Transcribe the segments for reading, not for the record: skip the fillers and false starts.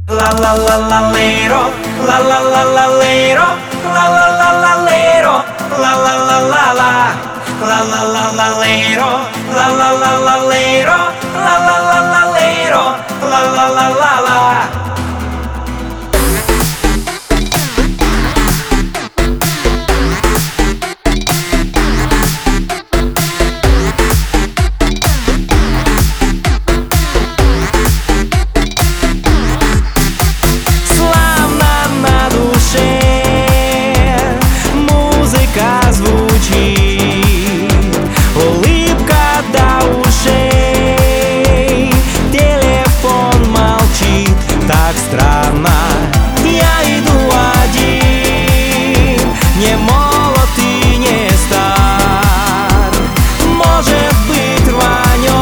La la la la lero, la la la la lero, la la la la lero, la la la la la, la la la la lero, la la la la lero, la la la la lero, la la la la la. Улыбка до ушей, телефон молчит, так странно. Я иду один, не молод и не стар. Может быть, рванем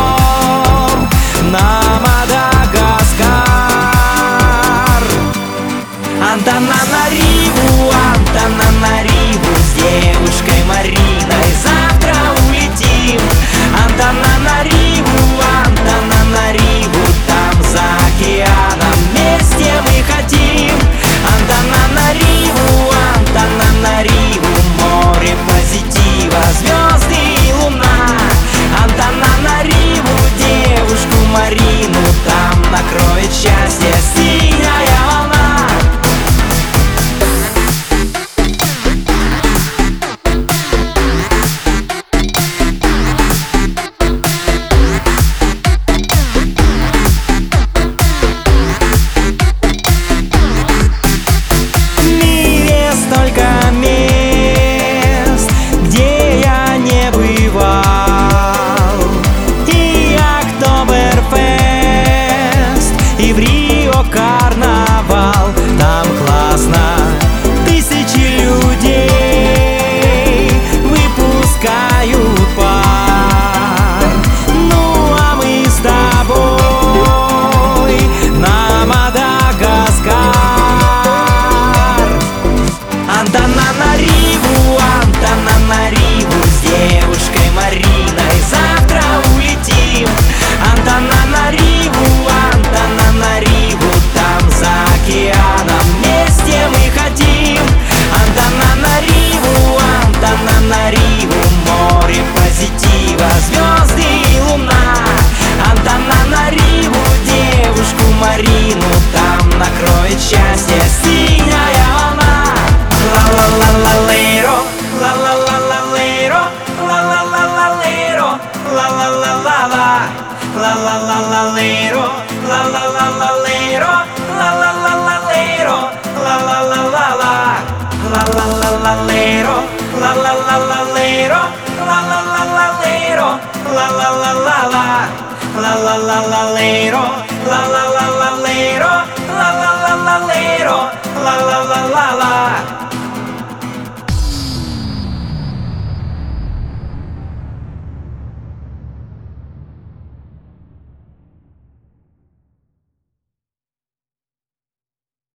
на Мадагаскар. Антананариву, Антананариву, с девушкой Мариной завтра улетим. Антананариву, Антананариву, там за океаном вместе мы хотим. Антананариву, Антананариву, море позитива, звезды и луна. Антананариву, девушку Марину, там накроет счастье синяя волна. Столько мест, где я не бывал. И Октоберфест, и в Рио карнавал. Там классно, тысячи людей выпускают пар. Ну а мы с тобой на Мадагаскар. Антананариву, Антананариву, с девушкой Мариной завтра улетим. Антананариву, Антананариву, там за океаном вместе мы хотим. Антананариву, Антананариву, море позитива, звезды и луна. Антананариву, девушку Марину, там накроет счастье синяя волна. La la la la lero, la la la la lero, la la la la lero, la la la la la, la la la la lero, la la la la lero, la la la la lero, la la la la la, la la la la lero, la la la la lero, la la la la lero, la la la la la, la la la la lero, la la la la lero.